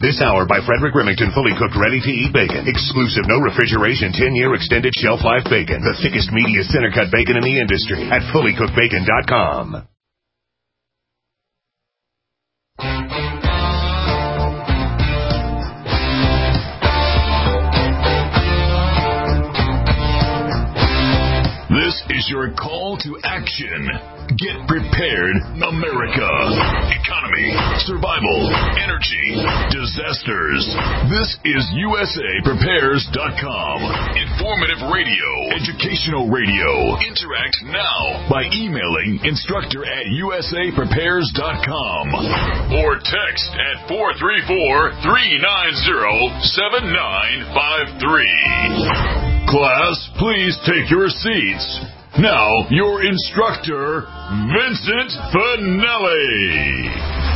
This hour by Frederick Remington, fully cooked, ready-to-eat bacon. Exclusive, no refrigeration, 10-year extended shelf life bacon. The thickest, meatiest, center-cut bacon in the industry at fullycookedbacon.com. This is your call to action. Get prepared, America. Economy, survival, energy, disasters. This is USAPrepares.com. Informative radio, educational radio. Interact now by emailing instructor@USAPrepares.com or text at 434-390-7953. Class, please take your seats. Now, your instructor, Vincent Finelli.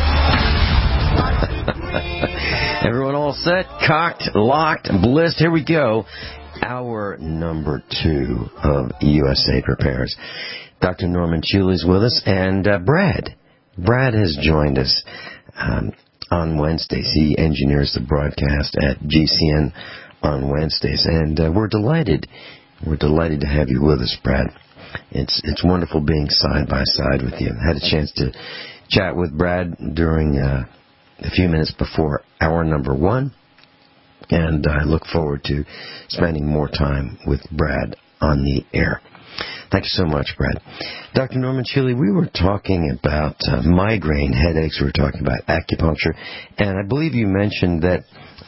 Everyone all set, cocked, locked, blissed. Here we go. Hour number 2 of USA Prepares. Dr. Norman Chule is with us, and Brad. Brad has joined us on Wednesdays. He engineers the broadcast at GCN on Wednesdays, and we're delighted. We're delighted to have you with us, Brad. It's wonderful being side by side with you. I had a chance to chat with Brad during a few minutes before hour number 1, and I look forward to spending more time with Brad on the air. Thank you so much, Brad. Dr. Norman Chule, we were talking about migraine headaches. We were talking about acupuncture, and I believe you mentioned that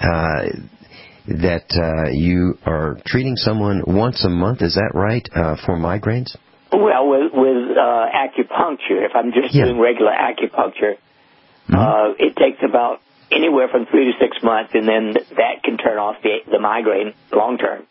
you are treating someone once a month. Is that right, for migraines? Well, with acupuncture, if I'm just doing regular acupuncture, it takes about anywhere from 3 to 6 months, and then that can turn off the migraine long term.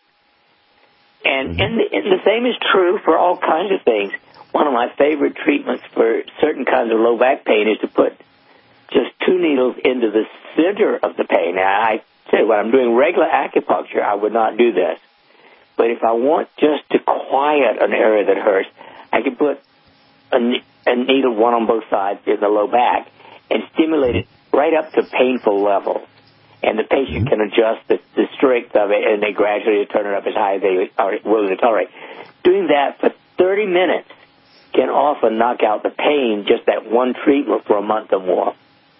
And the same is true for all kinds of things. One of my favorite treatments for certain kinds of low back pain is to put just 2 needles into the center of the pain. Now, I say when I'm doing regular acupuncture, I would not do this. But if I want just to quiet an area that hurts, I can put a needle, one on both sides, in the low back and stimulate it right up to painful level. And the patient can adjust the strength of it, and they gradually turn it up as high as they are willing to tolerate. Doing that for 30 minutes can often knock out the pain, just that one treatment for a month or more.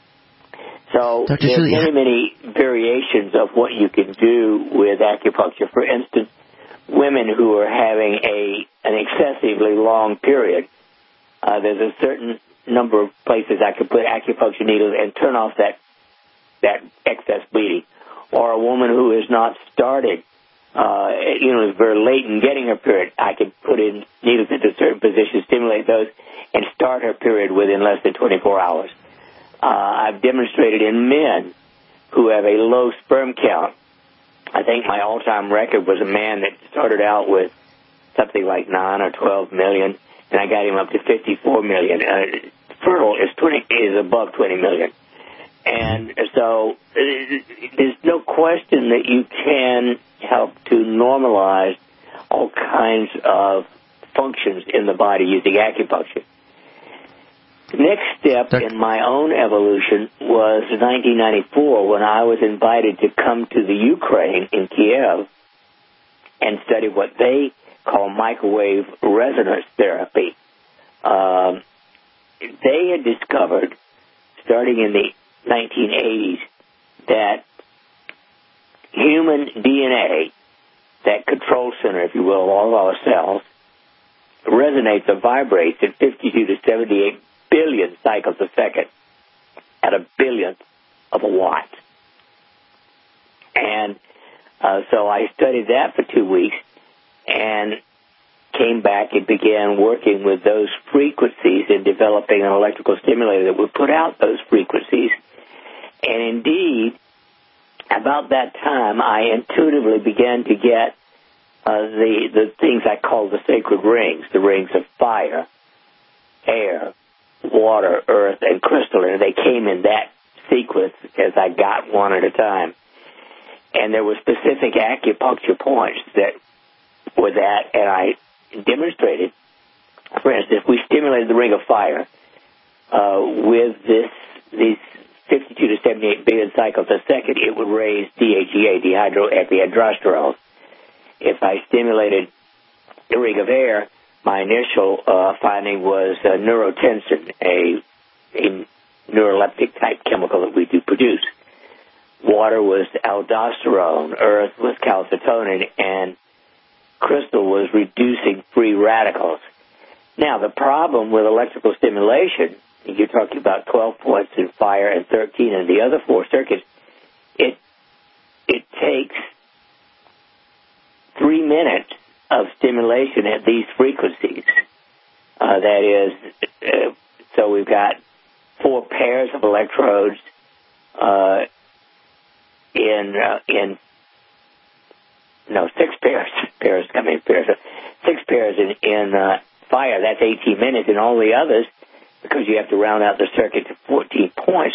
So there's many variations of what you can do with acupuncture. For instance, women who are having an excessively long period, there's a certain number of places I could put acupuncture needles and turn off that excess bleeding. Or a woman who has not started, is very late in getting her period, I could put in needles into certain positions, stimulate those, and start her period within less than 24 hours. I've demonstrated in men who have a low sperm count. I think my all-time record was a man that started out with something like 9 or 12 million, and I got him up to 54 million. Fertile is above 20 million. And so there's no question that you can help to normalize all kinds of functions in the body using acupuncture. The next step in my own evolution was in 1994 when I was invited to come to the Ukraine in Kiev and study what they call microwave resonance therapy. They had discovered, starting in the 1980s, that human DNA, that control center, if you will, of all of our cells, resonates or vibrates at 52 to 78 billion cycles a second at a billionth of a watt. And so I studied that for 2 weeks and came back and began working with those frequencies and developing an electrical stimulator that would put out those frequencies. And indeed, about that time, I intuitively began to get the things I call the sacred rings, the rings of fire, air, water, earth, and crystal, and they came in that sequence as I got one at a time. And there were specific acupuncture points that were that, and I demonstrated. For instance, we stimulated the ring of fire with these 52 to 78 billion cycles a second, it would raise DHEA, dehydroepiandrosterone. If I stimulated the ring of air, my initial finding was neurotensin, a neuroleptic type chemical that we do produce. Water was aldosterone, earth was calcitonin, and crystal was reducing free radicals. Now, the problem with electrical stimulation, you're talking about 12 points in fire and 13 in the other 4 circuits, it takes 3 minutes of stimulation at these frequencies. That is, so we've got 4 pairs of electrodes six pairs. 6 pairs in fire. That's 18 minutes, and all the others, because you have to round out the circuit to 14 points.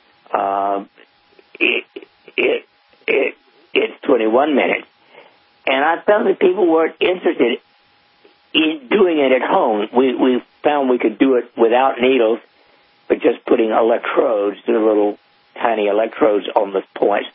It's 21 minutes, and I found that people weren't interested in doing it at home. We found we could do it without needles, but just putting electrodes, the little tiny electrodes on the points.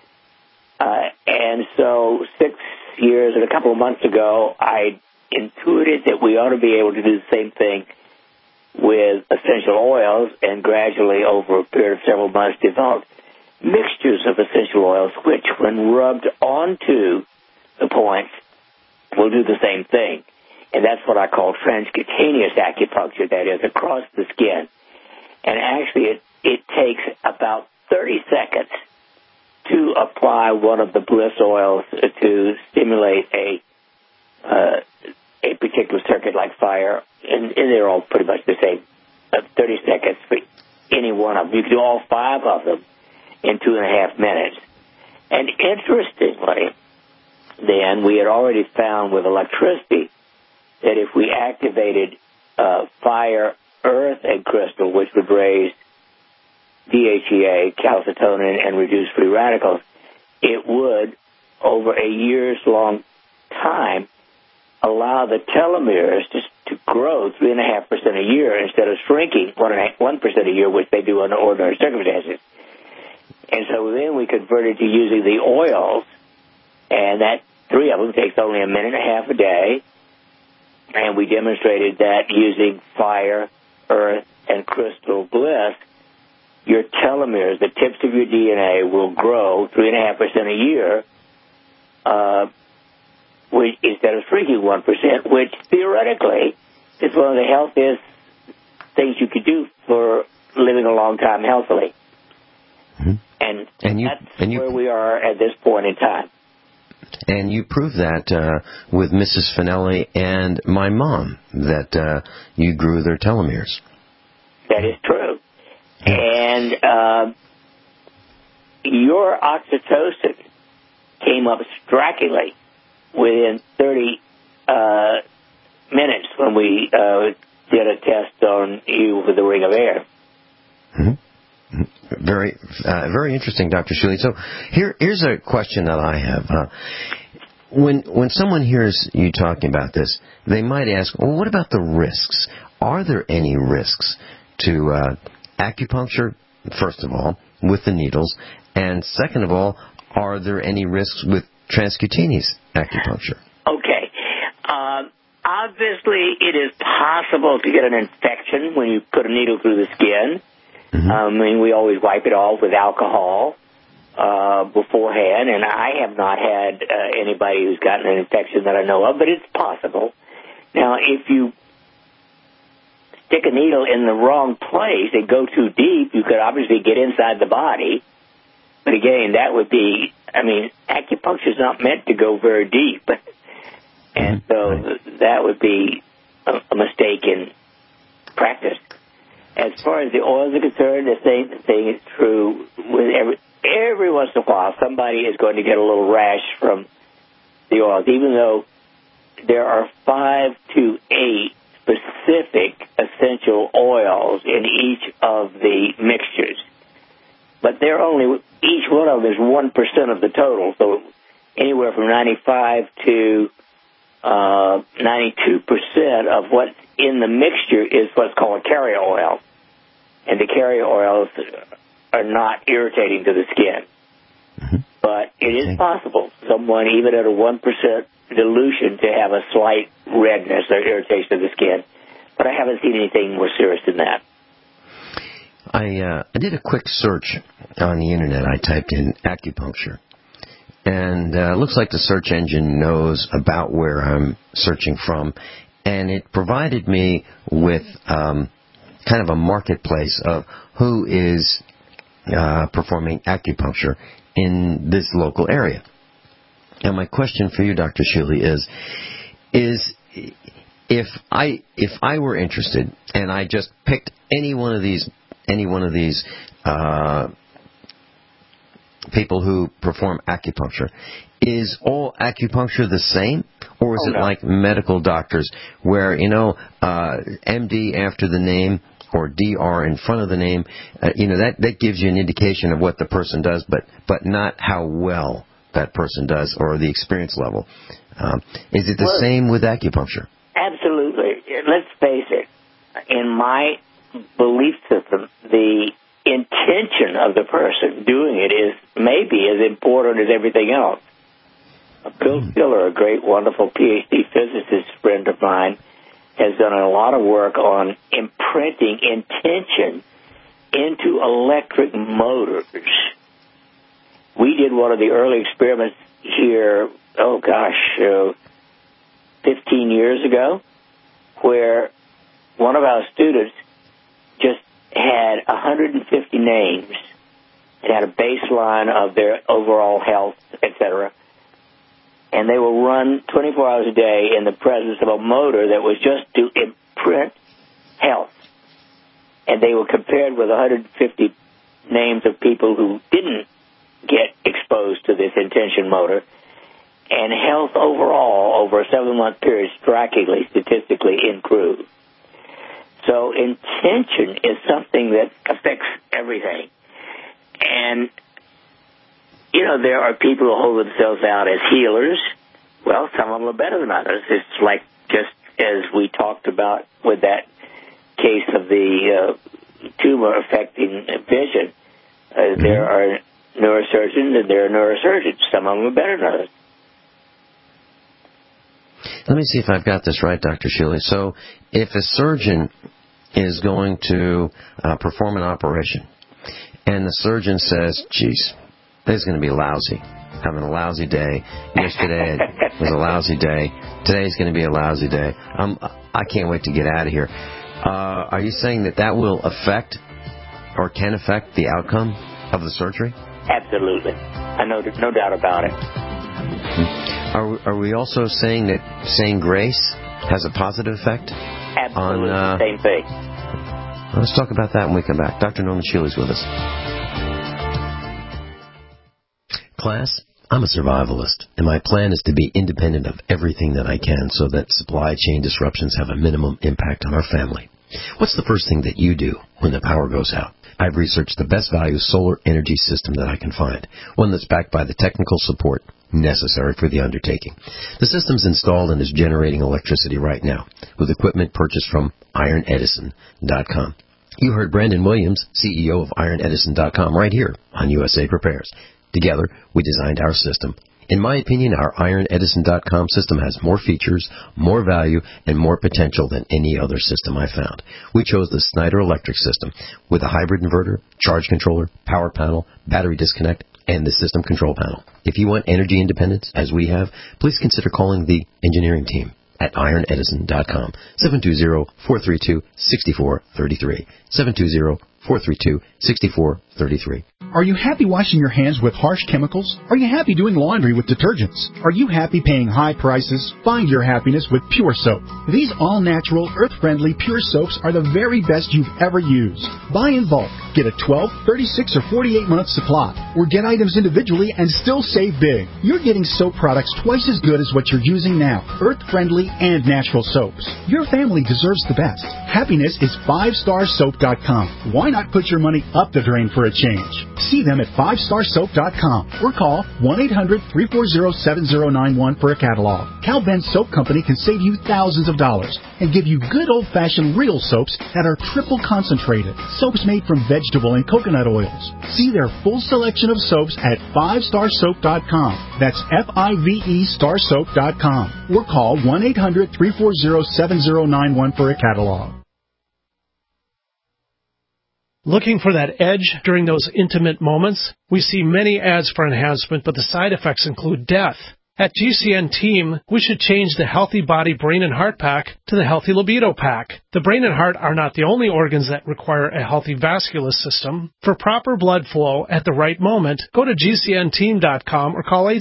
And so 6 years and a couple of months ago, I intuited that we ought to be able to do the same thing with essential oils, and gradually over a period of several months developed mixtures of essential oils which, when rubbed onto the points, will do the same thing. And that's what I call transcutaneous acupuncture, that is, across the skin. And actually it takes about 30 seconds to apply one of the bliss oils to stimulate a particular circuit like fire, and they're all pretty much the same. 30 seconds for any one of them. You can do all 5 of them in 2.5 minutes. And interestingly, then, we had already found with electricity that if we activated fire, earth, and crystal, which would raise DHEA, calcitonin, and reduce free radicals, it would, over a years-long time, allow the telomeres to grow 3.5% a year instead of shrinking 1% a year, which they do under ordinary circumstances. And so then we converted to using the oils, and that 3 of them takes only 1.5 minutes a day, and we demonstrated that using fire, earth, and crystal bliss, your telomeres, the tips of your DNA, will grow 3.5% a year, instead of shrinking 1%, which theoretically is one of the healthiest things you could do for living a long time healthily. Mm-hmm. And that's where we are at this point in time. And you proved that with Mrs. Finelli and my mom, that you grew their telomeres. That is true. And your oxytocin came up strikingly within 30 minutes when we did a test on you with the ring of air. Mm-hmm. Very, very interesting, Dr. Shuley. So here's a question that I have. When someone hears you talking about this, they might ask, well, what about the risks? Are there any risks to acupuncture, first of all, with the needles? And second of all, are there any risks with transcutaneous acupuncture? Okay. Obviously, it is possible to get an infection when you put a needle through the skin. Mm-hmm. I mean, we always wipe it off with alcohol beforehand, and I have not had anybody who's gotten an infection that I know of, but it's possible. Now, if you stick a needle in the wrong place and go too deep, you could obviously get inside the body. But again, that would be, acupuncture is not meant to go very deep. And so that would be a mistake in practice. As far as the oils are concerned, the same thing is true with every once in a while. Somebody is going to get a little rash from the oils, even though there are 5 to 8 specific essential oils in each of the mixtures. But they're only, each one of them is 1% of the total. So anywhere from 95 to 92% of what's in the mixture is what's called a carrier oil. And the carrier oils are not irritating to the skin. Mm-hmm. But it is possible, someone even at a 1% dilution, to have a slight redness or irritation of the skin. But I haven't seen anything more serious than that. I did a quick search on the Internet. I typed in acupuncture. And it looks like the search engine knows about where I'm searching from. And it provided me with kind of a marketplace of who is performing acupuncture in this local area. And my question for you, Dr. Shuley, is if I were interested and I just picked any one of these people who perform acupuncture, is all acupuncture the same, or is it like medical doctors where MD after the name or DR in front of the name, that gives you an indication of what the person does, but not how well that person does or the experience level. Is it the same with acupuncture? Absolutely. Let's face it. In my belief system, the intention of the person doing it is maybe as important as everything else. Bill Stiller, a great, wonderful PhD physicist friend of mine, has done a lot of work on imprinting intention into electric motors. We did one of the early experiments here, 15 years ago, where one of our students just had 150 names. It had a baseline of their overall health, etc. And they will run 24 hours a day in the presence of a motor that was just to imprint health. And they were compared with 150 names of people who didn't get exposed to this intention motor. And health overall, over a 7-month period, strikingly, statistically improved. So intention is something that affects everything. And, there are people who hold themselves out as healers. Well, some of them are better than others. It's like just as we talked about with that case of the tumor affecting vision. There are neurosurgeons and there are neurosurgeons. Some of them are better than others. Let me see if I've got this right, Dr. Shuley. So if a surgeon is going to perform an operation and the surgeon says, geez, this is going to be lousy. Having a lousy day. Yesterday was a lousy day. Today's going to be a lousy day. I can't wait to get out of here. Are you saying that will affect or can affect the outcome of the surgery? Absolutely. I know, no doubt about it. Are we also saying that saying grace has a positive effect? Absolutely, same thing. Let's talk about that when we come back. Dr. Norman Shuley is with us. Class, I'm a survivalist, and my plan is to be independent of everything that I can so that supply chain disruptions have a minimum impact on our family. What's the first thing that you do when the power goes out? I've researched the best value solar energy system that I can find, one that's backed by the technical support necessary for the undertaking. The system's installed and is generating electricity right now with equipment purchased from IronEdison.com. You heard Brandon Williams, CEO of IronEdison.com, right here on USA Prepares. Together, we designed our system. In my opinion, our IronEdison.com system has more features, more value, and more potential than any other system I found. We chose the Snyder Electric system with a hybrid inverter, charge controller, power panel, battery disconnect, and the system control panel. If you want energy independence, as we have, please consider calling the engineering team at IronEdison.com, 720-432-6433, 720-432-6433. Are you happy washing your hands with harsh chemicals? Are you happy doing laundry with detergents? Are you happy paying high prices? Find your happiness with Pure Soap. These all-natural, earth-friendly Pure Soaps are the very best you've ever used. Buy in bulk. Get a 12, 36, or 48-month supply. Or get items individually and still save big. You're getting soap products twice as good as what you're using now. Earth-friendly and natural soaps. Your family deserves the best. Happiness is 5starsoap.com. Why not put your money up the drain for a change? See them at 5starsoap.com or call 1-800-340-7091 for a catalog. Cal Ben Soap Company can save you thousands of dollars and give you good old-fashioned real soaps that are triple concentrated. Soaps made from vegetable and coconut oils. See their full selection of soaps at 5starsoap.com. That's F-I-V-E starsoap.com. Or call 1-800-340-7091 for a catalog. Looking for that edge during those intimate moments? We see many ads for enhancement, but the side effects include death. At GCN Team, we should change the Healthy Body, Brain, and Heart Pack to the Healthy Libido Pack. The brain and heart are not the only organs that require a healthy vascular system. For proper blood flow at the right moment, go to GCNteam.com or call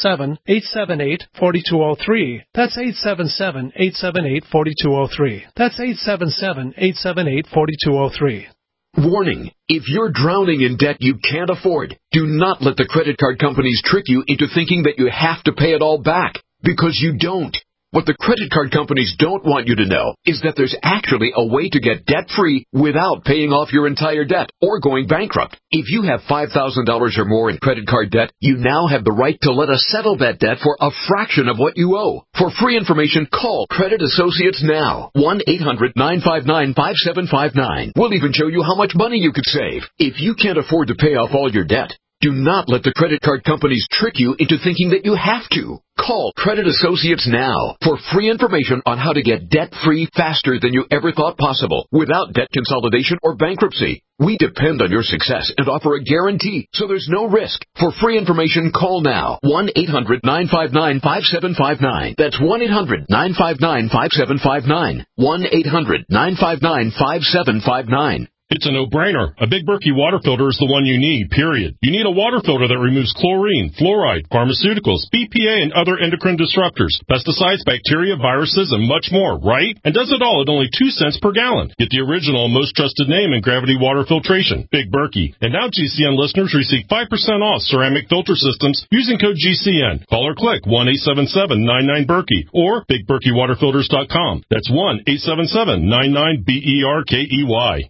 877-878-4203. That's 877-878-4203. That's 877-878-4203. Warning, if you're drowning in debt you can't afford, do not let the credit card companies trick you into thinking that you have to pay it all back, because you don't. What the credit card companies don't want you to know is that there's actually a way to get debt-free without paying off your entire debt or going bankrupt. If you have $5,000 or more in credit card debt, you now have the right to let us settle that debt for a fraction of what you owe. For free information, call Credit Associates now. 1-800-959-5759. We'll even show you how much money you could save. If you can't afford to pay off all your debt, do not let the credit card companies trick you into thinking that you have to. Call Credit Associates now for free information on how to get debt-free faster than you ever thought possible without debt consolidation or bankruptcy. We depend on your success and offer a guarantee, so there's no risk. For free information, call now. 1-800-959-5759. That's 1-800-959-5759. 1-800-959-5759. It's a no-brainer. A Big Berkey water filter is the one you need, period. You need a water filter that removes chlorine, fluoride, pharmaceuticals, BPA, and other endocrine disruptors, pesticides, bacteria, viruses, and much more, right? And does it all at only 2 cents per gallon. Get the original and most trusted name in gravity water filtration, Big Berkey. And now GCN listeners receive 5% off ceramic filter systems using code GCN. Call or click 1-877-99-BERKEY or BigBerkeyWaterFilters.com. That's 1-877-99-BERKEY.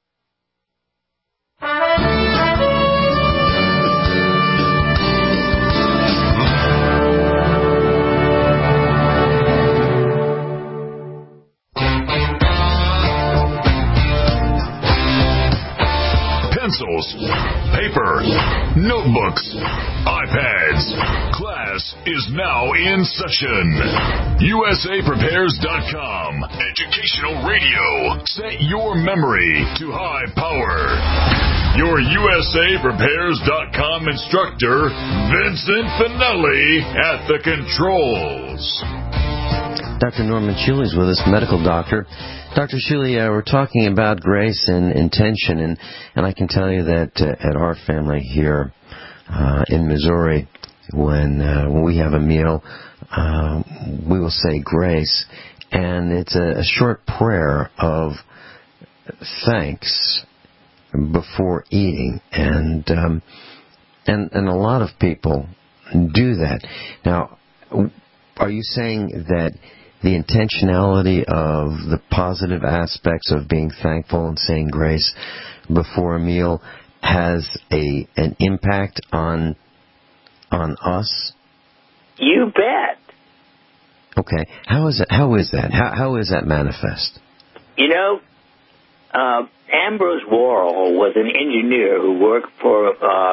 Pencils, paper, notebooks, iPads. Class is now in session. USAPrepares.com. Educational radio. Set your memory to high power. Your USAPrepares.com instructor, Vincent Finelli, at the controls. Dr. Norman Schuele is with us, medical doctor. Dr. Schuele, we're talking about grace and intention, and I can tell you that at our family here in Missouri, when we have a meal, we will say grace, and it's a short prayer of thanks before eating, and a lot of people do that. Now, are you saying that the intentionality of the positive aspects of being thankful and saying grace before a meal has an impact on us? You bet. Okay. How is that? How is that manifest? You know, Ambrose Worrell was an engineer who worked for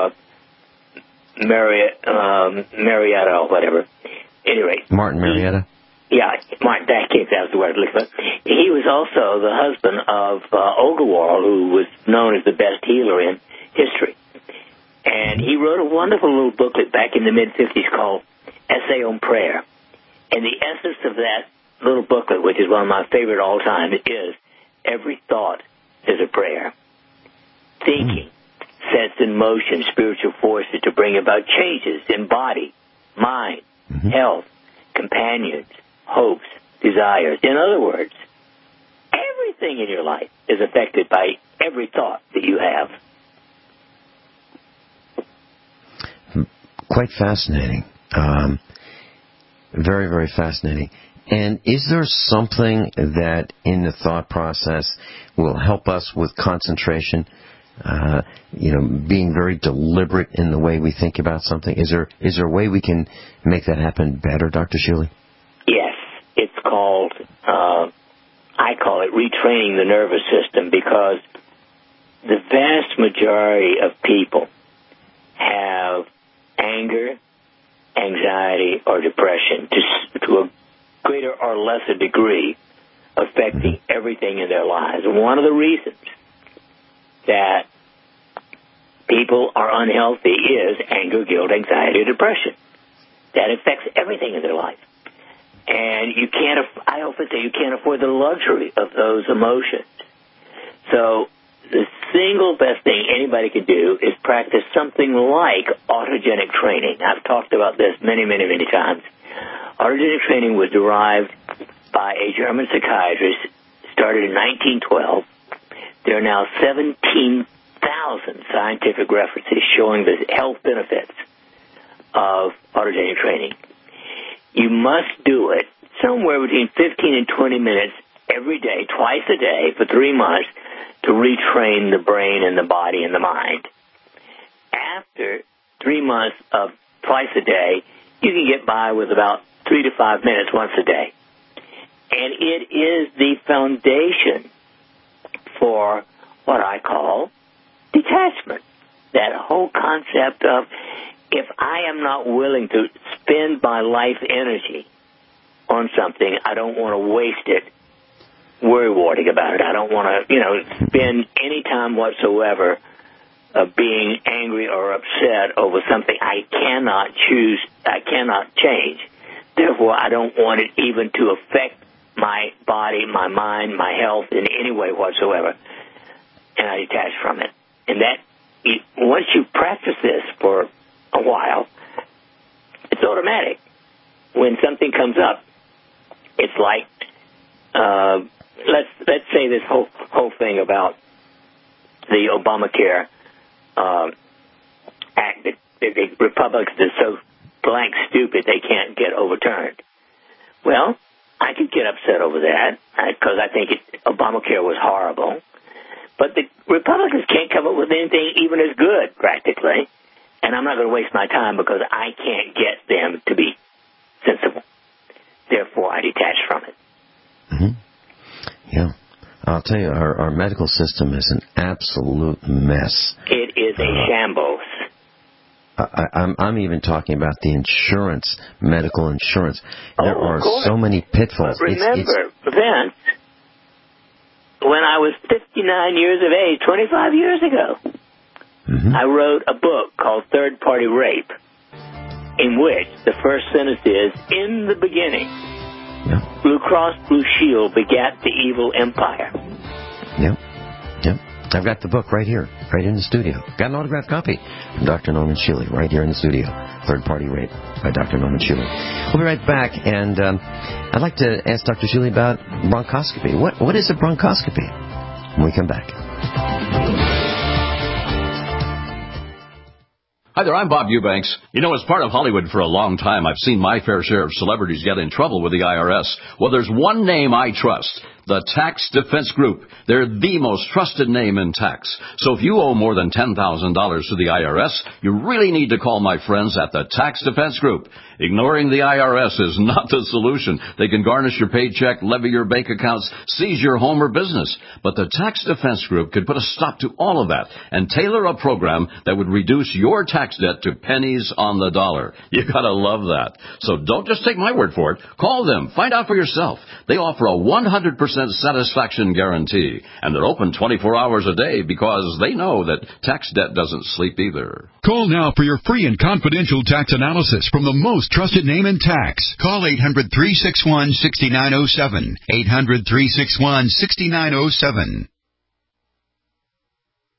Marietta or whatever. Anyway, Martin Marietta. Yeah, Martin Dackett, that was the word I was looking for. He was also the husband of Olga Worrell, who was known as the best healer in history. And he wrote a wonderful little booklet back in the mid-50s called Essay on Prayer. And the essence of that little booklet, which is one of my favorite all time, is every thought is a prayer. Thinking sets in motion spiritual forces to bring about changes in body, mind, health, companions, hopes, desires. In other words, everything in your life is affected by every thought that you have. Quite fascinating. Very, very fascinating. And is there something that in the thought process will help us with concentration? Being very deliberate in the way we think about something. Is there a way we can make that happen better, Dr. Shuley? Yes. It's called, I call it retraining the nervous system, because the vast majority of people have anger, anxiety, or depression to a greater or lesser degree affecting everything in their lives. And one of the reasons that people are unhealthy is anger, guilt, anxiety, depression. That affects everything in their life. And I often say you can't afford the luxury of those emotions. So the single best thing anybody can do is practice something like autogenic training. I've talked about this many, many, many times. Autogenic training was derived by a German psychiatrist, started in 1912. There are now 17,000 scientific references showing the health benefits of autogenic training. You must do it somewhere between 15 and 20 minutes every day, twice a day, for 3 months to retrain the brain and the body and the mind. After 3 months of twice a day, you can get by with about 3 to 5 minutes once a day. And it is the foundation for what I call detachment. That whole concept of, if I am not willing to spend my life energy on something, I don't want to waste it worry-warding about it. I don't want to, spend any time whatsoever being angry or upset over something I cannot choose, I cannot change. Therefore, I don't want it even to affect my body, my mind, my health in any way whatsoever. And I detach from it. And once you practice this for a while, it's automatic. When something comes up, it's like, let's say this whole thing about the Obamacare act that the Republicans are so blank stupid they can't get overturned. Well, I could get upset over that because I think Obamacare was horrible. But the Republicans can't come up with anything even as good, practically. And I'm not going to waste my time because I can't get them to be sensible. Therefore, I detach from it. Mm-hmm. Yeah. I'll tell you, our medical system is an absolute mess. It is a shambles. I'm even talking about the insurance, medical insurance. There are so many pitfalls. But remember, Vince, when I was 59 years of age, 25 years ago, I wrote a book called Third Party Rape, in which the first sentence is, in the beginning, Blue Cross Blue Shield begat the evil empire. Yep. I've got the book right here, right in the studio. Got an autographed copy from Dr. Norman Shuley right here in the studio. Third Party Rape by Dr. Norman Shuley. We'll be right back, and I'd like to ask Dr. Shuley about bronchoscopy. What is a bronchoscopy? When we come back. Hi there, I'm Bob Eubanks. As part of Hollywood for a long time, I've seen my fair share of celebrities get in trouble with the IRS. Well, there's one name I trust. The Tax Defense Group. They're the most trusted name in tax. So if you owe more than $10,000 to the IRS, you really need to call my friends at the Tax Defense Group. Ignoring the IRS is not the solution. They can garnish your paycheck, levy your bank accounts, seize your home or business. But the Tax Defense Group could put a stop to all of that and tailor a program that would reduce your tax debt to pennies on the dollar. You gotta love that. So don't just take my word for it. Call them. Find out for yourself. They offer a 100% satisfaction guarantee, and they're open 24 hours a day because they know that tax debt doesn't sleep either. Call now for your free and confidential tax analysis from the most trusted name in tax. Call 800-361-6907. 800-361-6907.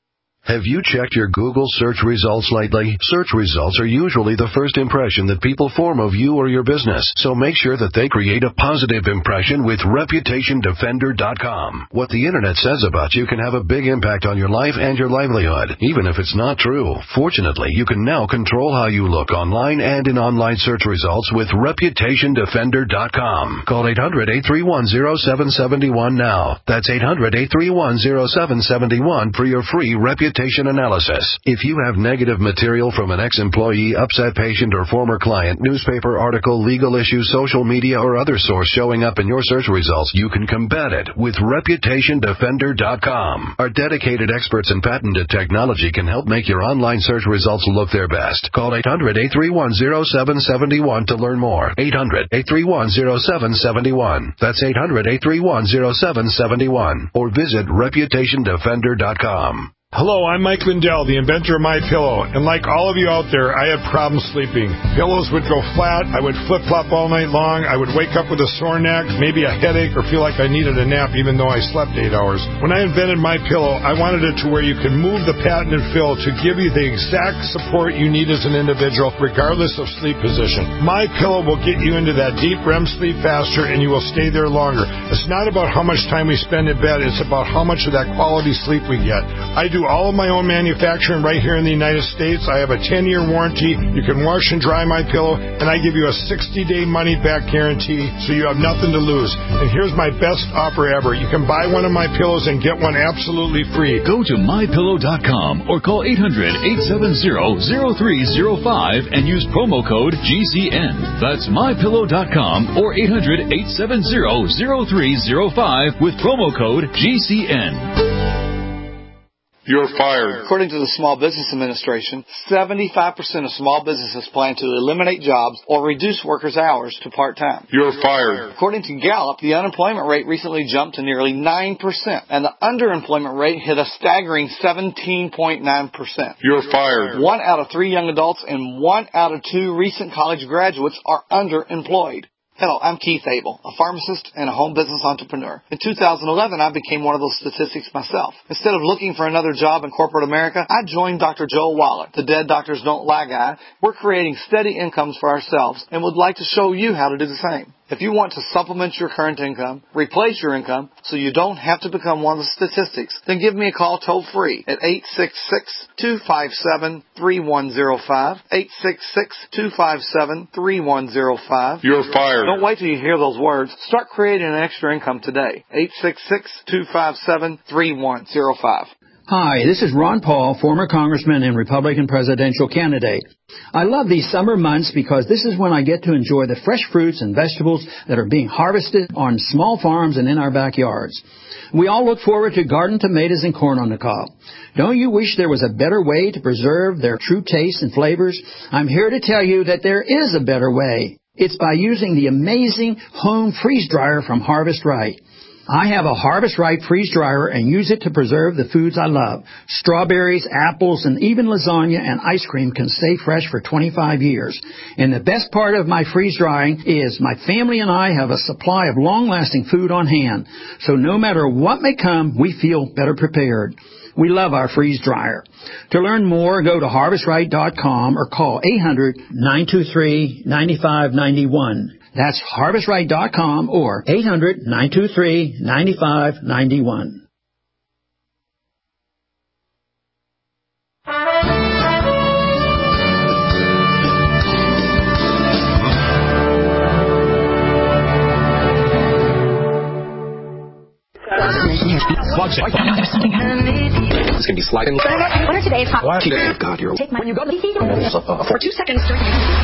Have you checked your Google search results lately? Search results are usually the first impression that people form of you or your business, so make sure that they create a positive impression with ReputationDefender.com. What the Internet says about you can have a big impact on your life and your livelihood, even if it's not true. Fortunately, you can now control how you look online and in online search results with ReputationDefender.com. Call 800-831-0771 now. That's 800-831-0771 for your free reputation analysis. If you have negative material from an ex-employee, upset patient, or former client, newspaper article, legal issue, social media, or other source showing up in your search results, you can combat it with ReputationDefender.com. Our dedicated experts in patented technology can help make your online search results look their best. Call 800-831-0771 to learn more. 800-831-0771. That's 800-831-0771. Or visit ReputationDefender.com. Hello, I'm Mike Lindell, the inventor of MyPillow, and like all of you out there, I had problems sleeping. Pillows would go flat, I would flip-flop all night long, I would wake up with a sore neck, maybe a headache, or feel like I needed a nap even though I slept 8 hours. When I invented MyPillow, I wanted it to where you could move the patented fill to give you the exact support you need as an individual, regardless of sleep position. MyPillow will get you into that deep REM sleep faster, and you will stay there longer. It's not about how much time we spend in bed, it's about how much of that quality sleep we get. I do all of my own manufacturing right here in the United States. I have a 10-year warranty. You can wash and dry MyPillow, and I give you a 60-day money-back guarantee, so you have nothing to lose. And here's my best offer ever. You can buy one of my pillows and get one absolutely free. Go to MyPillow.com or call 800-870-0305 and use promo code GCN. That's MyPillow.com or 800-870-0305 with promo code GCN. You're fired. According to the Small Business Administration, 75% of small businesses plan to eliminate jobs or reduce workers' hours to part-time. You're fired. According to Gallup, the unemployment rate recently jumped to nearly 9%, and the underemployment rate hit a staggering 17.9%. You're fired. 1 out of 3 young adults and 1 out of 2 recent college graduates are underemployed. Hello, I'm Keith Abel, a pharmacist and a home business entrepreneur. In 2011, I became one of those statistics myself. Instead of looking for another job in corporate America, I joined Dr. Joel Wallach, the Dead Doctors Don't Lie guy. We're creating steady incomes for ourselves and would like to show you how to do the same. If you want to supplement your current income, replace your income, so you don't have to become one of the statistics, then give me a call toll-free at 866-257-3105, 866-257-3105. You're fired. Don't wait till you hear those words. Start creating an extra income today. 866-257-3105. Hi, this is Ron Paul, former congressman and Republican presidential candidate. I love these summer months because this is when I get to enjoy the fresh fruits and vegetables that are being harvested on small farms and in our backyards. We all look forward to garden tomatoes and corn on the cob. Don't you wish there was a better way to preserve their true tastes and flavors? I'm here to tell you that there is a better way. It's by using the amazing home freeze dryer from Harvest Right. I have a Harvest Right freeze dryer and use it to preserve the foods I love. Strawberries, apples, and even lasagna and ice cream can stay fresh for 25 years. And the best part of my freeze drying is my family and I have a supply of long-lasting food on hand. So no matter what may come, we feel better prepared. We love our freeze dryer. To learn more, go to harvestright.com or call 800-923-9591. That's harvestright.com or 800-923-9591. There's something happening. It's going to be sliding. What are today's hot? God, you're... Take my... When you go to the... For 2 seconds during...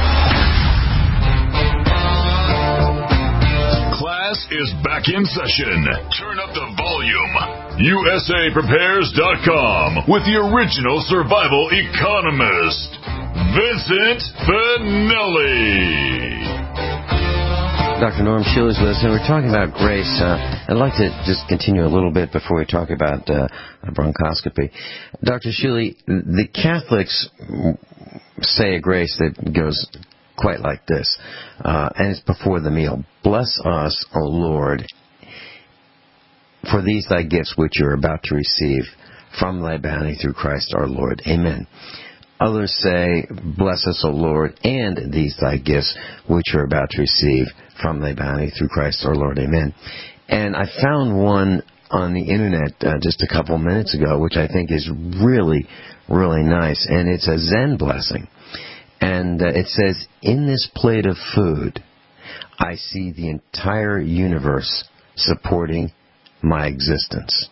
Class is back in session. Turn up the volume. USAPrepares.com with the original survival economist, Vincent Finelli. Dr. Norm Schull is with us, and we're talking about grace. I'd like to just continue a little bit before we talk about bronchoscopy. Dr. Schull, the Catholics say a grace that goes quite like this, and it's before the meal. Bless us, O Lord, for these thy gifts which you're about to receive from thy bounty through Christ our Lord. Amen. Others say, bless us, O Lord, and these thy gifts, which are about to receive from thy bounty through Christ our Lord. Amen. And I found one on the internet just a couple minutes ago, which I think is really, really nice. And it's a Zen blessing. And it says, in this plate of food, I see the entire universe supporting my existence.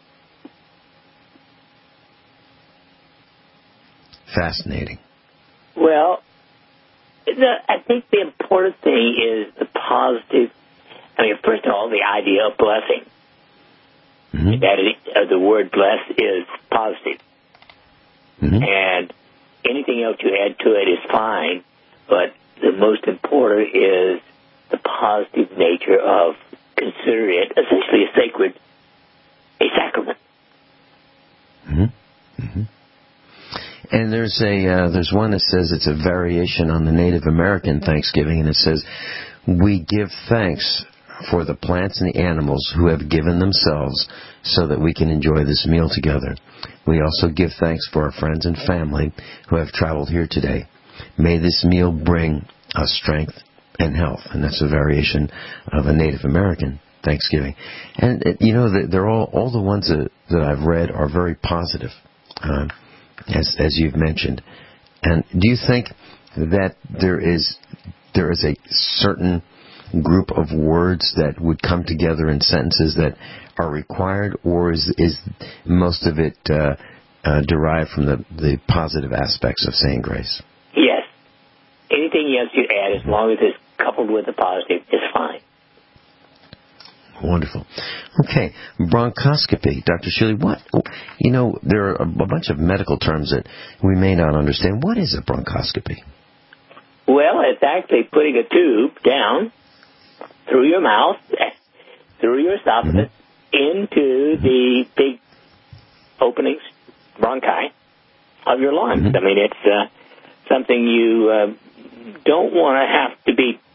Fascinating. Well, I think the important thing is the positive. I mean, first of all, the idea of blessing. Mm-hmm. That the word bless is positive. Mm-hmm. And anything else you add to it is fine, but the most important is the positive nature of considering it essentially a sacrament. Mm-hmm. Mm-hmm. And there's one that says it's a variation on the Native American Thanksgiving, and it says, we give thanks for the plants and the animals who have given themselves so that we can enjoy this meal together. We also give thanks for our friends and family who have traveled here today. May this meal bring us strength and health. And that's a variation of a Native American Thanksgiving. And, they're all the ones that I've read are very positive, as you've mentioned. And do you think that there is a certain group of words that would come together in sentences that are required, or is most of it derived from the positive aspects of saying grace? Yes. Anything else you add, as long as it's coupled with the positive, is fine. Wonderful. Okay, bronchoscopy. Dr. Shealy, there are a bunch of medical terms that we may not understand. What is a bronchoscopy? Well, it's actually putting a tube down through your mouth, through your esophagus, into the big openings, bronchi, of your lungs. Mm-hmm. I mean, it's something you don't want to have to be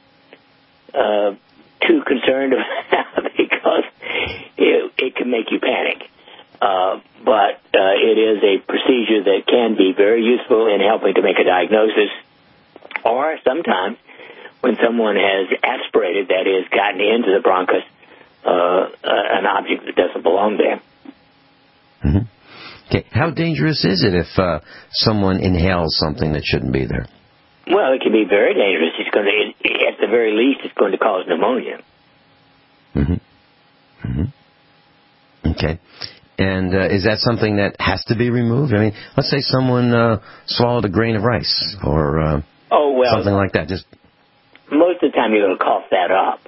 too concerned about because it can make you panic. But it is a procedure that can be very useful in helping to make a diagnosis, or sometimes when someone has aspirated, that is, gotten into the bronchus, an object that doesn't belong there. Mm-hmm. Okay. How dangerous is it if someone inhales something that shouldn't be there? Well, it can be very dangerous. At the very least, it's going to cause pneumonia. Mm-hmm. Mm-hmm. Okay. And is that something that has to be removed? I mean, let's say someone swallowed a grain of rice or something like that. Just most of the time, you're going to cough that up.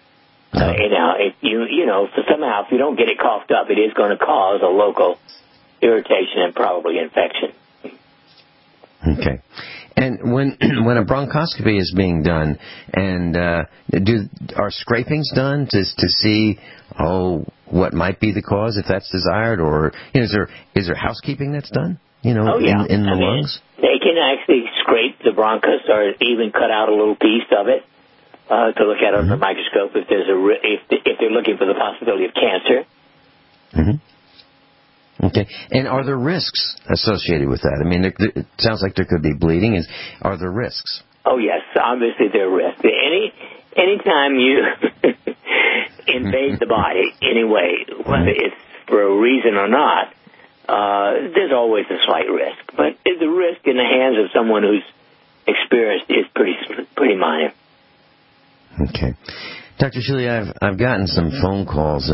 Somehow, if you don't get it coughed up, it is going to cause a local irritation and probably infection. Okay. And when a bronchoscopy is being done, and are scrapings done to see what might be the cause if that's desired, or is there housekeeping that's done? In the lungs. They can actually scrape the bronchus, or even cut out a little piece of it to look at under the microscope if they're looking for the possibility of cancer. Mm-hmm. Okay. And are there risks associated with that? I mean, it sounds like there could be bleeding. Are there risks? Oh, yes. Obviously, there are risks. Anytime you invade the body anyway, whether it's for a reason or not, there's always a slight risk. But the risk in the hands of someone who's experienced is pretty minor. Okay. Dr. Shealy, I've gotten some phone calls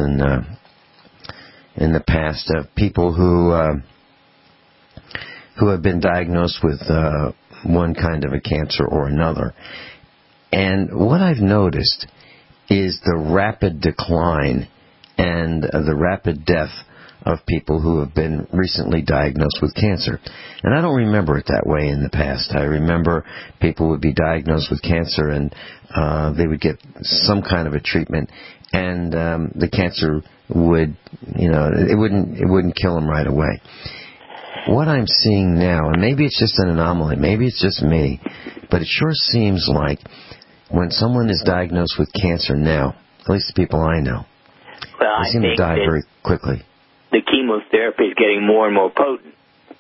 in the past of people who have been diagnosed with one kind of a cancer or another. And what I've noticed is the rapid decline and the rapid death of people who have been recently diagnosed with cancer. And I don't remember it that way in the past. I remember people would be diagnosed with cancer and they would get some kind of a treatment, and the cancer would, it wouldn't kill them right away. What I'm seeing now, and maybe it's just an anomaly, maybe it's just me, but it sure seems like when someone is diagnosed with cancer now, at least the people I know, they seem to die very quickly. The chemotherapy is getting more and more potent.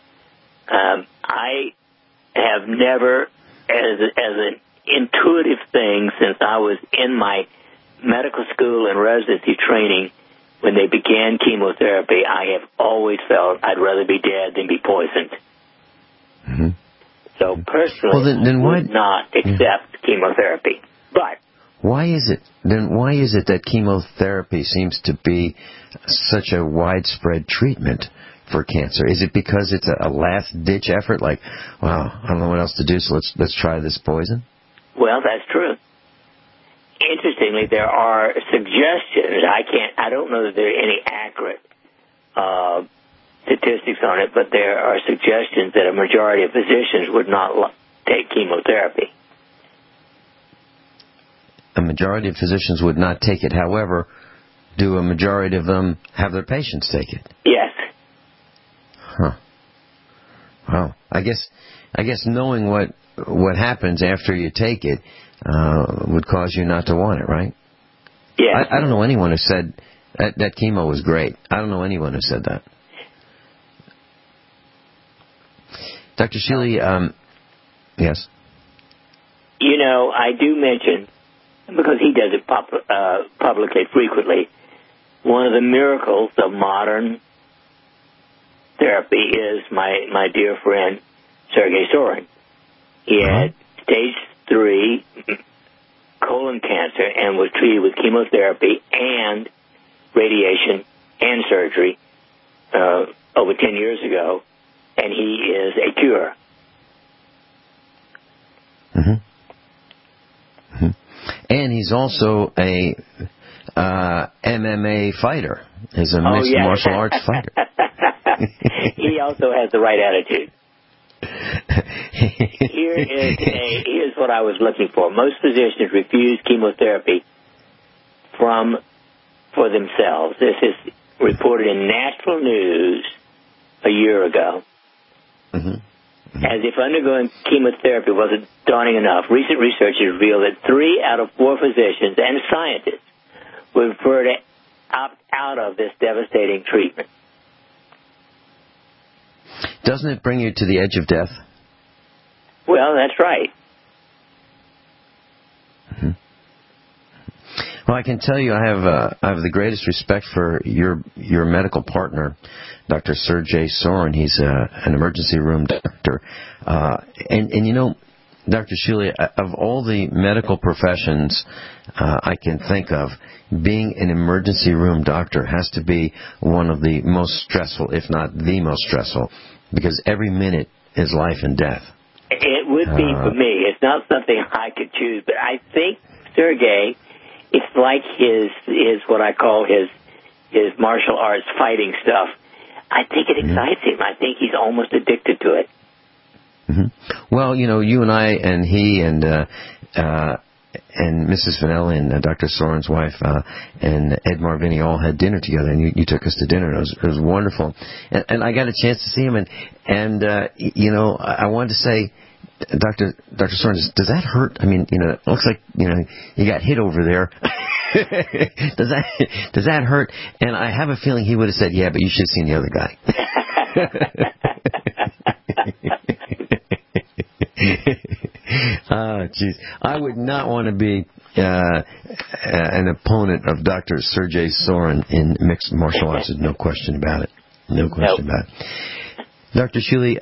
I have never, as an intuitive thing since I was in my medical school and residency training, when they began chemotherapy, I have always felt I'd rather be dead than be poisoned. Mm-hmm. So personally, then why, would not accept chemotherapy. But why is it that chemotherapy seems to be such a widespread treatment for cancer? Is it because it's a last-ditch effort, like, wow, I don't know what else to do, so let's try this poison? Well, that's true. Interestingly, there are suggestions. I don't know that there are any accurate statistics on it, but there are suggestions that a majority of physicians would not take chemotherapy. A majority of physicians would not take it. However, do a majority of them have their patients take it? Yes. Huh. Well, I guess knowing what happens after you take it would cause you not to want it, right? Yeah. I don't know anyone who said that chemo was great. I don't know anyone who said that. Dr. Shealy, yes? You know, I do mention, because he does it publicly frequently, one of the miracles of modern therapy is my dear friend Sergei Sorin. He had stage 3 colon cancer and was treated with chemotherapy and radiation and surgery over 10 years ago, and he is a cure. Mm-hmm. Mm-hmm. And he's also a MMA fighter. He's a mixed martial arts fighter. He also has the right attitude. Here's what I was looking for. Most physicians refuse chemotherapy for themselves. This is reported in National News a year ago. Mm-hmm. As if undergoing chemotherapy wasn't daunting enough, recent research has revealed that 3 out of 4 physicians and scientists would prefer to opt out of this devastating treatment. Doesn't it bring you to the edge of death? Well, that's right. Mm-hmm. Well, I can tell you I have the greatest respect for your medical partner, Dr. Sergei Sorin. He's an emergency room doctor. And you know, Dr. Shealy, of all the medical professions I can think of, being an emergency room doctor has to be one of the most stressful, if not the most stressful, because every minute is life and death. It would be for me. It's not something I could choose, but I think Sergei, it's like his what I call his martial arts fighting stuff. I think it excites him. I think he's almost addicted to it. Mm-hmm. Well, you know, you and I and he and Mrs. Finelli and Dr. Sorin's wife and Ed Marvini all had dinner together, and you took us to dinner. It was wonderful, and I got a chance to see him, and you know, I wanted to say, Dr. Sorin, does that hurt? I mean, you know, it looks like, you know, you got hit over there. Does that hurt? And I have a feeling he would have said, yeah, but you should have seen the other guy. Jeez. I would not want to be an opponent of Dr. Sergei Sorin in mixed martial arts. There's no question about it. No question about it. Dr. Shealy,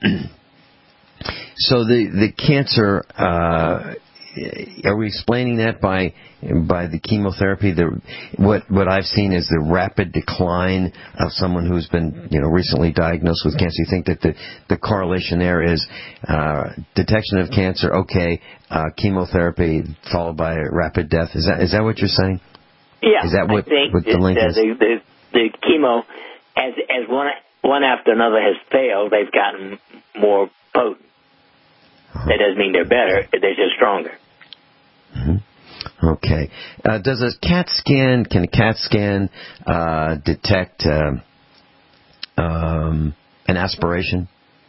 so the cancer, are we explaining that by the chemotherapy? What I've seen is the rapid decline of someone who's been, you know, recently diagnosed with cancer. You think that the correlation there is detection of cancer, chemotherapy followed by rapid death. Is that what you're saying? Yeah, is that what the link is? The chemo, as one after another has failed, they've gotten more potent. That doesn't mean they're better; they're just stronger. Mm-hmm. Okay. Can a CAT scan detect an aspiration?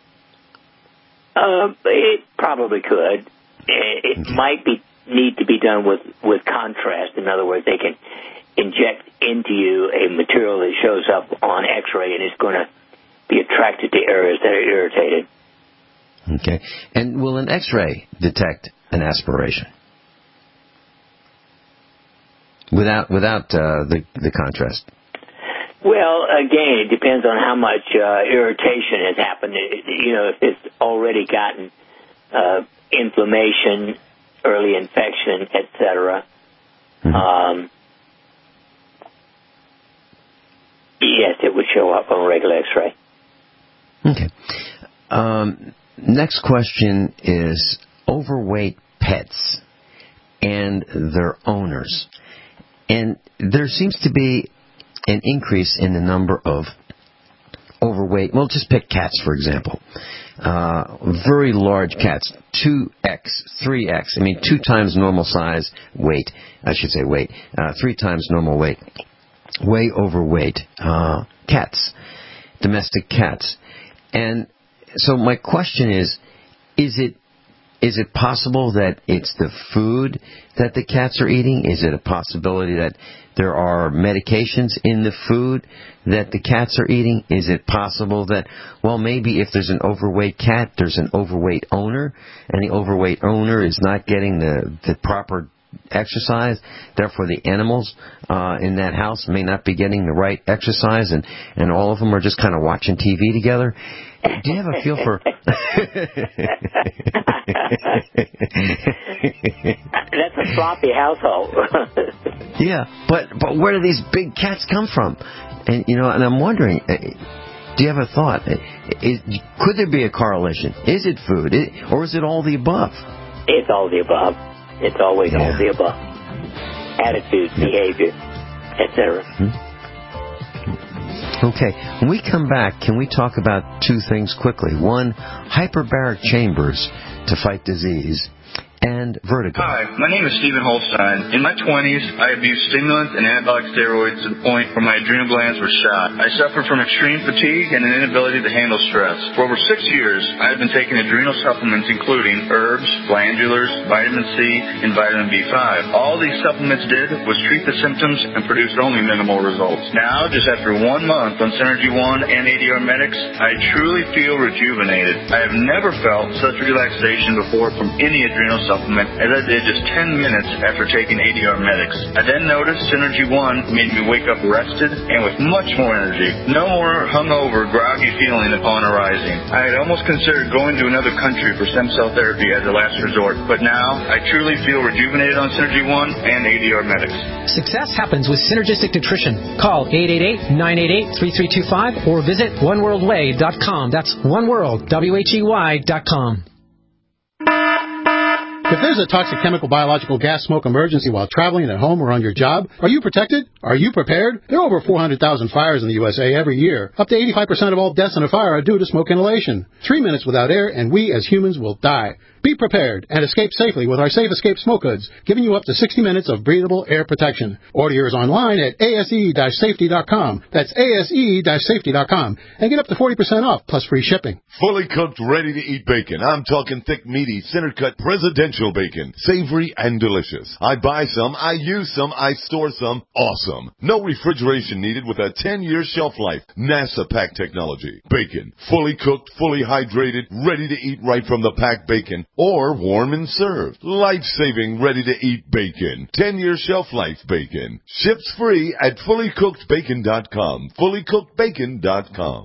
It probably could. It might need to be done with contrast. In other words, they can inject into you a material that shows up on X-ray and is going to be attracted to areas that are irritated. Okay. And will an X-ray detect an aspiration without the contrast? Well, again, it depends on how much irritation has happened. If it's already gotten inflammation, early infection, etc. Yes, it would show up on a regular X-ray. Okay. Next question is overweight pets and their owners. And there seems to be an increase in the number of overweight, well, just pick cats, for example. Very large cats, 2x, 3x, 2 times normal size weight, 3 times normal weight, way overweight cats, domestic cats. And so my question is it possible that it's the food that the cats are eating? Is it a possibility that there are medications in the food that the cats are eating? Is it possible that, well, maybe if there's an overweight cat, there's an overweight owner, and the overweight owner is not getting the proper exercise, therefore the animals in that house may not be getting the right exercise, and all of them are just kind of watching TV together? Do you have a feel for... That's a sloppy household. Yeah, but where do these big cats come from? And and I'm wondering, do you have a thought? Could there be a correlation? Is it food, or is it all the above? It's all the above. It's always all the above. Attitude, behavior, etc. Okay, when we come back, can we talk about 2 things quickly? One, hyperbaric chambers to fight disease, and vertigo. Hi, my name is Stephen Holstein. In my 20s, I abused stimulants and anabolic steroids to the point where my adrenal glands were shot. I suffered from extreme fatigue and an inability to handle stress. For over 6 years, I have been taking adrenal supplements including herbs, glandulars, vitamin C, and vitamin B5. All these supplements did was treat the symptoms and produced only minimal results. Now, just after 1 month on Synergy One and ADR Medics, I truly feel rejuvenated. I have never felt such relaxation before from any adrenal supplement as I did just 10 minutes after taking ADR Medics. I then noticed Synergy One made me wake up rested and with much more energy. No more hungover, groggy feeling upon arising. I had almost considered going to another country for stem cell therapy as a last resort, but now I truly feel rejuvenated on Synergy One and ADR Medics. Success happens with synergistic nutrition. Call 888-988-3325 or visit oneworldway.com. That's oneworld.com. If there's a toxic chemical, biological, gas, smoke emergency while traveling at home or on your job, are you protected? Are you prepared? There are over 400,000 fires in the USA every year. Up to 85% of all deaths in a fire are due to smoke inhalation. 3 minutes without air, and we as humans will die. Be prepared and escape safely with our Safe Escape Smoke Hoods, giving you up to 60 minutes of breathable air protection. Order yours online at ase-safety.com. That's ase-safety.com. And get up to 40% off, plus free shipping. Fully cooked, ready-to-eat bacon. I'm talking thick, meaty, center-cut, presidential bacon. Savory and delicious. I buy some, I use some, I store some. Awesome. No refrigeration needed with a 10-year shelf life. NASA pack technology. Bacon. Fully cooked, fully hydrated, ready to eat right from the packed bacon. Or warm and served. Life-saving, ready-to-eat bacon. 10-year shelf life bacon. Ships free at fullycookedbacon.com. fullycookedbacon.com.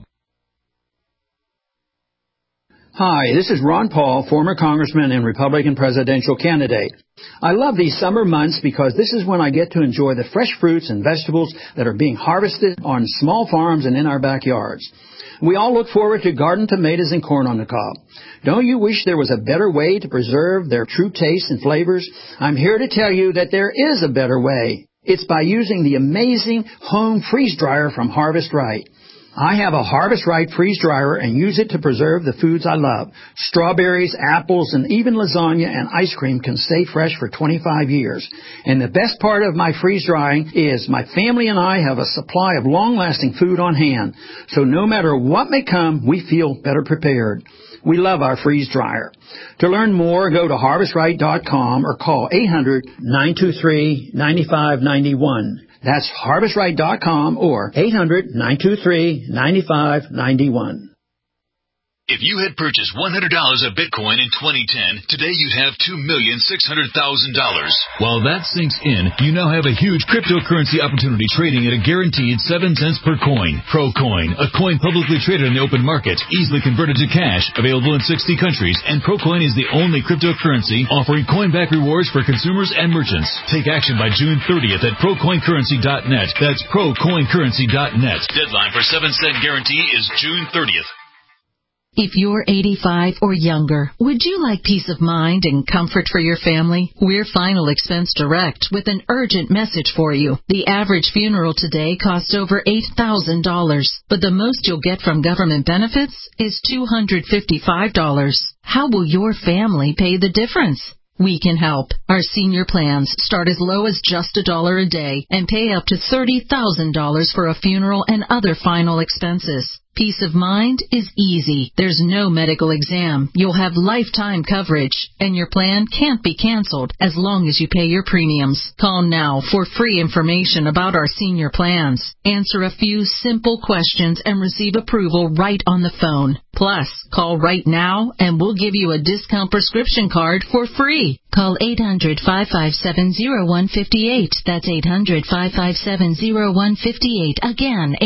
Hi, this is Ron Paul, former congressman and Republican presidential candidate. I love these summer months because this is when I get to enjoy the fresh fruits and vegetables that are being harvested on small farms and in our backyards. We all look forward to garden tomatoes and corn on the cob. Don't you wish there was a better way to preserve their true taste and flavors? I'm here to tell you that there is a better way. It's by using the amazing home freeze dryer from Harvest Right. I have a Harvest Right freeze dryer and use it to preserve the foods I love. Strawberries, apples, and even lasagna and ice cream can stay fresh for 25 years. And the best part of my freeze drying is my family and I have a supply of long-lasting food on hand. So no matter what may come, we feel better prepared. We love our freeze dryer. To learn more, go to harvestright.com or call 800-923-9591. That's HarvestRight.com or 800-923-9591. If you had purchased $100 of Bitcoin in 2010, today you'd have $2,600,000. While that sinks in, you now have a huge cryptocurrency opportunity trading at a guaranteed 7 cents per coin. ProCoin, a coin publicly traded in the open market, easily converted to cash, available in 60 countries, and ProCoin is the only cryptocurrency offering coin-back rewards for consumers and merchants. Take action by June 30th at ProCoinCurrency.net. That's ProCoinCurrency.net. Deadline for 7-cent guarantee is June 30th. If you're 85 or younger, would you like peace of mind and comfort for your family? We're Final Expense Direct with an urgent message for you. The average funeral today costs over $8,000, but the most you'll get from government benefits is $255. How will your family pay the difference? We can help. Our senior plans start as low as just $1 a day and pay up to $30,000 for a funeral and other final expenses. Peace of mind is easy. There's no medical exam. You'll have lifetime coverage, and your plan can't be canceled as long as you pay your premiums. Call now for free information about our senior plans. Answer a few simple questions and receive approval right on the phone. Plus, call right now and we'll give you a discount prescription card for free. Call 800-557-0158. That's 800-557-0158. Again,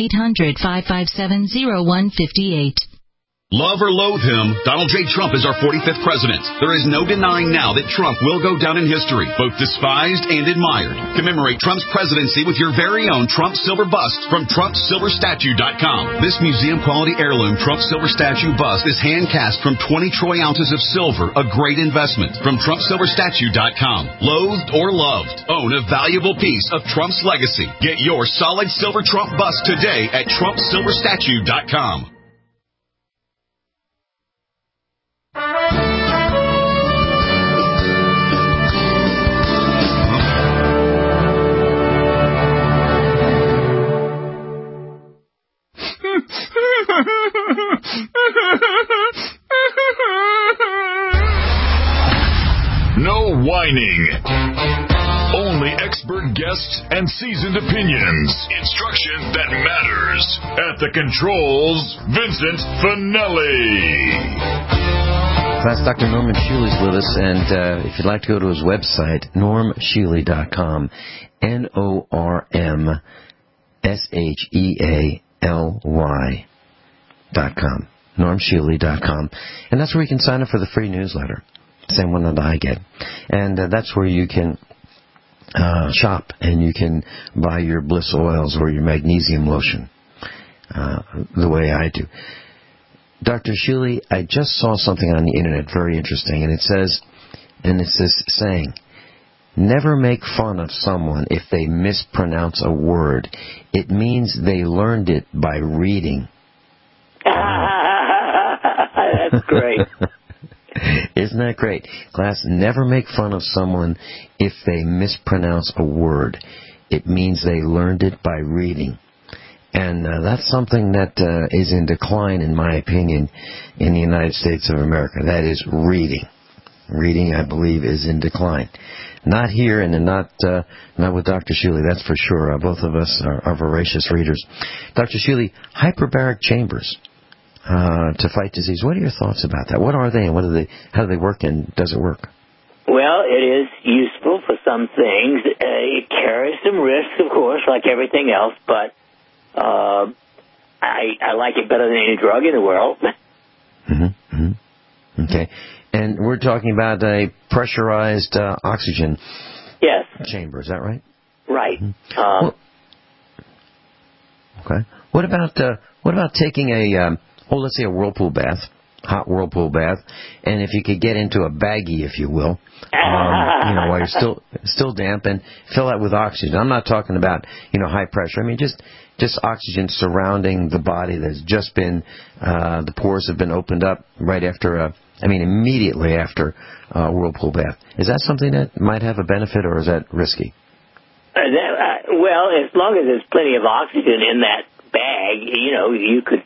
800-557-0158. Love or loathe him, Donald J. Trump is our 45th president. There is no denying now that Trump will go down in history, both despised and admired. Commemorate Trump's presidency with your very own Trump Silver Bust from TrumpSilverStatue.com. This museum-quality heirloom Trump Silver Statue bust is hand-cast from 20 troy ounces of silver, a great investment. From TrumpSilverStatue.com. Loathed or loved, own a valuable piece of Trump's legacy. Get your solid silver Trump bust today at TrumpSilverStatue.com. No whining. Only expert guests and seasoned opinions. Instruction that matters. At the controls, Vincent Finelli. That's Dr. Norman Shealy with us, and if you'd like to go to his website, normshealy.com, NORMSHEALY.com, normshealy.com, and that's where you can sign up for the free newsletter, same one that I get, and that's where you can shop, and you can buy your Bliss oils or your magnesium lotion, the way I do. Dr. Shealy, I just saw something on the internet very interesting, and it's this saying, never make fun of someone if they mispronounce a word. It means they learned it by reading. That's great. Isn't that great? Class, never make fun of someone if they mispronounce a word. It means they learned it by reading. And that's something that is in decline, in my opinion, in the United States of America. That is reading. Reading, I believe, is in decline. Not here, and not with Dr. Shealy, that's for sure. Both of us are voracious readers. Dr. Shealy, hyperbaric chambers to fight disease. What are your thoughts about that? What are they, and how do they work, and does it work? Well, it is useful for some things. It carries some risks, of course, like everything else, but I like it better than any drug in the world. Okay. And we're talking about a pressurized oxygen chamber. Is that right? Right. Okay. What about taking let's say a whirlpool bath, hot whirlpool bath, and if you could get into a baggie, if you will, while you're still damp, and fill that with oxygen. I'm not talking about high pressure. I mean just oxygen surrounding the body that's just been the pores have been opened up right after immediately after a whirlpool bath. Is that something that might have a benefit, or is that risky? Well, as long as there's plenty of oxygen in that bag, you could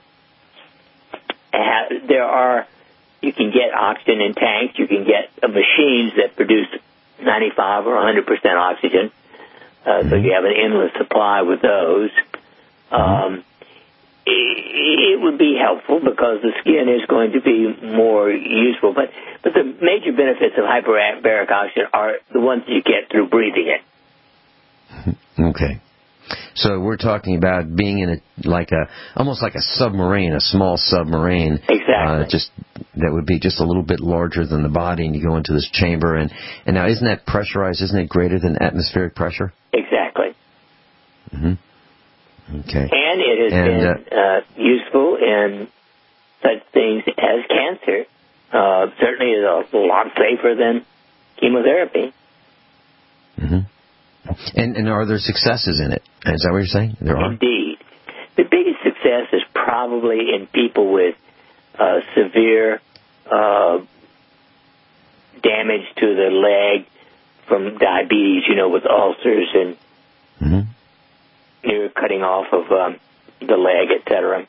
you can get oxygen in tanks. You can get machines that produce 95 or 100% oxygen. So you have an endless supply with those. It would be helpful because the skin is going to be more useful. But the major benefits of hyperbaric oxygen are the ones you get through breathing it. Okay. So we're talking about being in almost like a submarine, a small submarine. Exactly. That would be just a little bit larger than the body, and you go into this chamber. And now, isn't that pressurized? Isn't it greater than atmospheric pressure? Exactly. Okay. And it has been useful in such things as cancer. Certainly is a lot safer than chemotherapy. And are there successes in it? Is that what you're saying? There are? Indeed. The biggest success is probably in people with severe damage to the leg from diabetes, with ulcers and near cutting off of the leg, etc.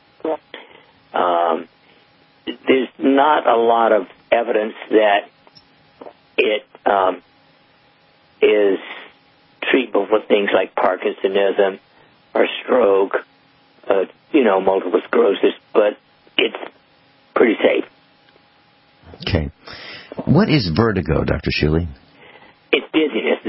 There's not a lot of evidence that it is treatable for things like Parkinsonism or stroke, multiple sclerosis, but it's pretty safe. Okay. What is vertigo, Dr. Shuley? It's dizziness.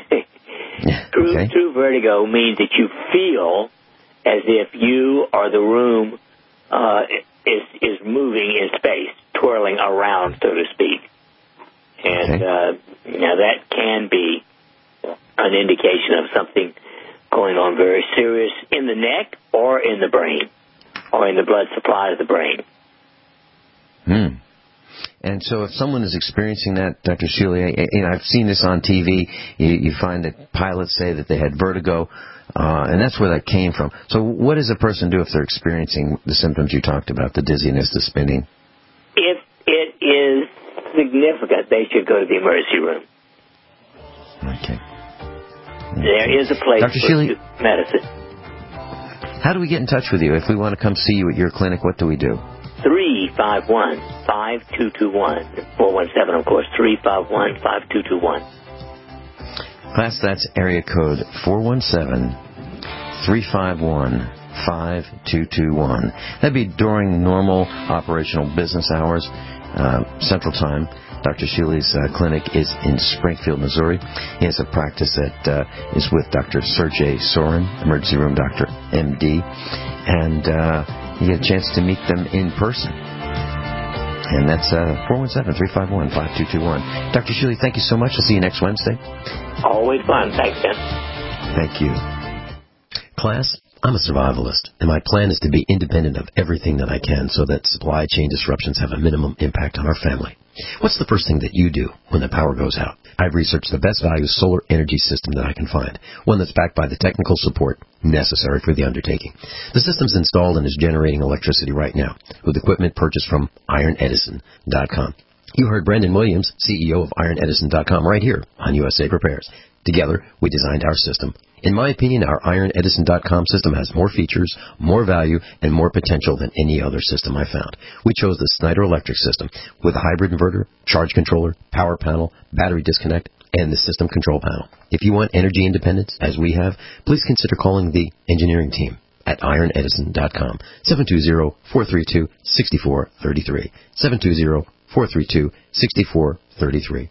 True vertigo means that you feel as if you or the room is moving in space, twirling around, so to speak. And that can be an indication of something going on very serious in the neck or in the brain or in the blood supply of the brain. And so if someone is experiencing that, Dr. Shuley, I've seen this on TV, you find that pilots say that they had vertigo, and that's where that came from. So what does a person do if they're experiencing the symptoms you talked about, the dizziness, the spinning? If it is significant, they should go to the emergency room. Okay. There is a place Dr. for Shuley, medicine. How do we get in touch with you? If we want to come see you at your clinic, what do we do? 351-5221. 417, of course. 351-5221. Class, that's area code 417-351-5221. That'd be during normal operational business hours, Central Time. Dr. Shuley's clinic is in Springfield, Missouri. He has a practice that is with Dr. Sergey Sorin, emergency room doctor, MD, and you get a chance to meet them in person. And that's 417-351-5221. Dr. Shuley, thank you so much. I'll see you next Wednesday. Always fun. Thanks, Ken. Thank you. Class, I'm a survivalist, and my plan is to be independent of everything that I can so that supply chain disruptions have a minimum impact on our family. What's the first thing that you do when the power goes out? I've researched the best value solar energy system that I can find, one that's backed by the technical support necessary for the undertaking. The system's installed and is generating electricity right now with equipment purchased from IronEdison.com. You heard Brendan Williams, CEO of IronEdison.com, right here on USA Prepares. Together, we designed our system. In my opinion, our IronEdison.com system has more features, more value, and more potential than any other system I found. We chose the Snyder Electric system with a hybrid inverter, charge controller, power panel, battery disconnect, and the system control panel. If you want energy independence, as we have, please consider calling the engineering team at IronEdison.com, 720-432-6433, 720-432-6433.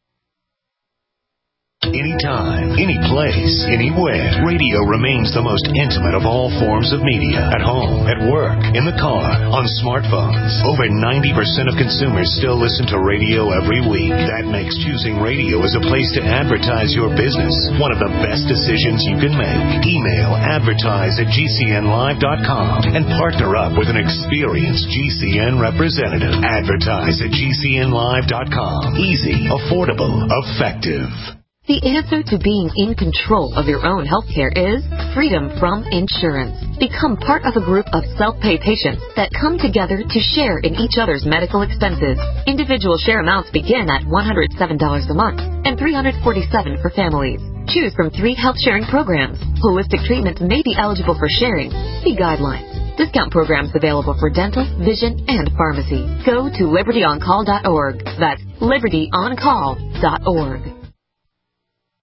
Anytime, any place, anywhere. Radio remains the most intimate of all forms of media. At home, at work, in the car, on smartphones. Over 90% of consumers still listen to radio every week. That makes choosing radio as a place to advertise your business one of the best decisions you can make. Email advertise@gcnlive.com and partner up with an experienced GCN representative. Advertise@gcnlive.com. Easy, affordable, effective. The answer to being in control of your own healthcare is freedom from insurance. Become part of a group of self-pay patients that come together to share in each other's medical expenses. Individual share amounts begin at $107 a month and $347 for families. Choose from 3 health sharing programs. Holistic treatments may be eligible for sharing. See guidelines. Discount programs available for dental, vision, and pharmacy. Go to libertyoncall.org. That's libertyoncall.org.